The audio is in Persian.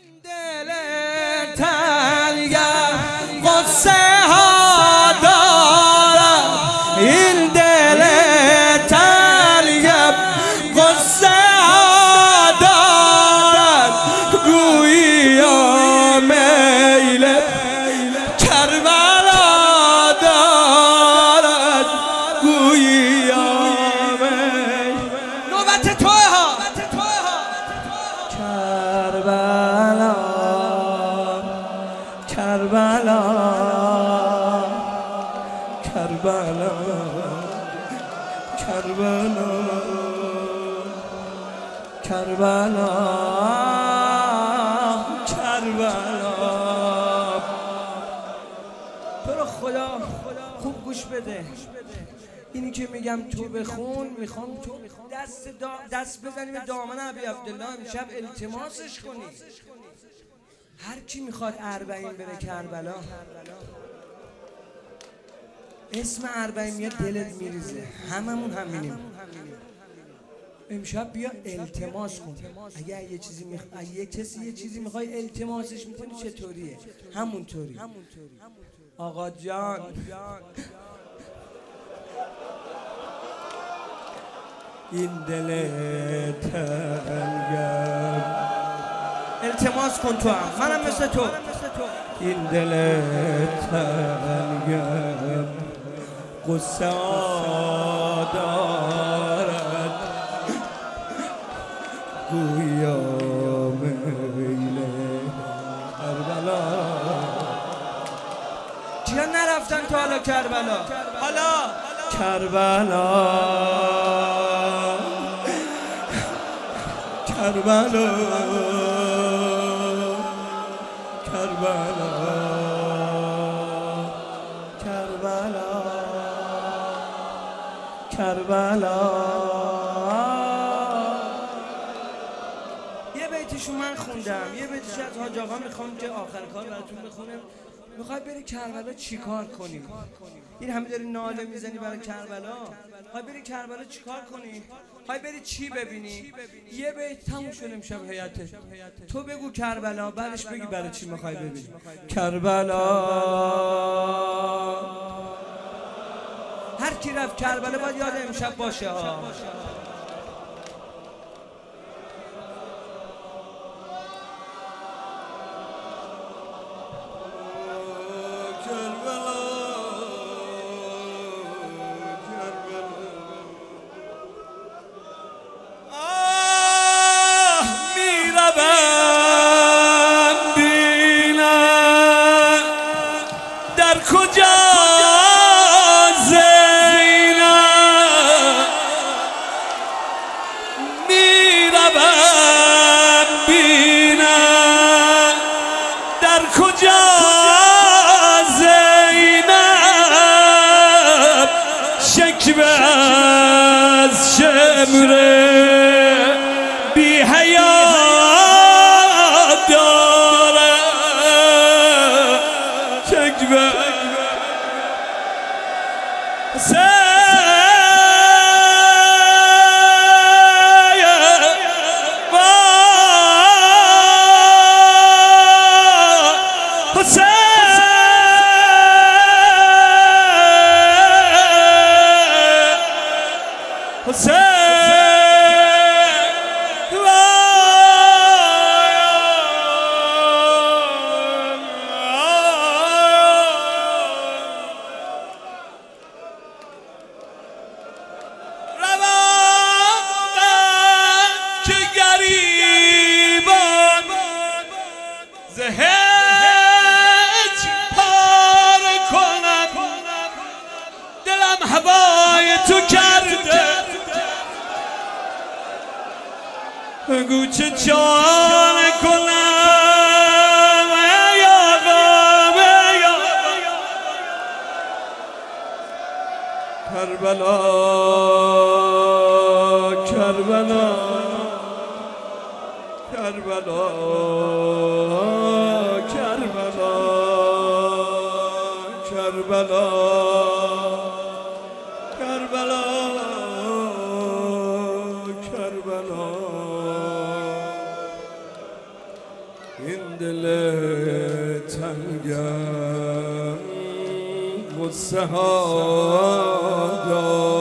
دل تنگم قصه ها دارم، این دل تنگم قصه ها دارد، گویا میل کربلا دارد، گویا میل. نوبت توه ها. کربلا کربلا کربلا کربلا کربلا کربلا. تو رو خدا خوب گوش بده. اینی که میگم تو بخون، میخوام تو دست بزنی به دامن ابی عبدالله، امشب التماسش کنی. هر کی میخواد اربعین بره کربلا، اسم اربعین میاد دلت میریزه. هممون همینیم. امشب بیا التماس کن. اگه یه کسی یه چیزی میخوای التماسش میکنی، چطوریه؟ همونطوری. آقا جان این دل تنگم، التماس کن تو هم، منم مثل تو. این دل تنگم قصه دارد، گویا میل کربلا. چیا نرفتن تو حالا کربلا؟ حالا کربلا کربلا کربلا کربلا کربلا. یه بیتشو من خوندم، یه بیتش از حاج آقا میخوام که آخر کار براتون بخونم. میخوای بری کربلا چیکار کنی؟ این همه داری ناله میزنی برای کربلا. میخوای بری کربلا چیکار کنی؟ میخوای بری چی ببینی؟ یه بیت تموم شد امشب حیاته. تو بگو کربلا، بعدش بگی برای چی میخوای ببینی. کربلا هر کی رفت کربلا باید یاد امشب باشه ها. کجا زینب میروم بینم، در کجا زینب شکوه از شمر بی حیا داره، شکوه هج پار کنم، دلم هوای تو کرده، بگو چه جان کنم ای آقا ای آقا. کربلا کربلا کربلا کربلا کربلا کربلا کربلا. این دل تنگم غصه ها دارد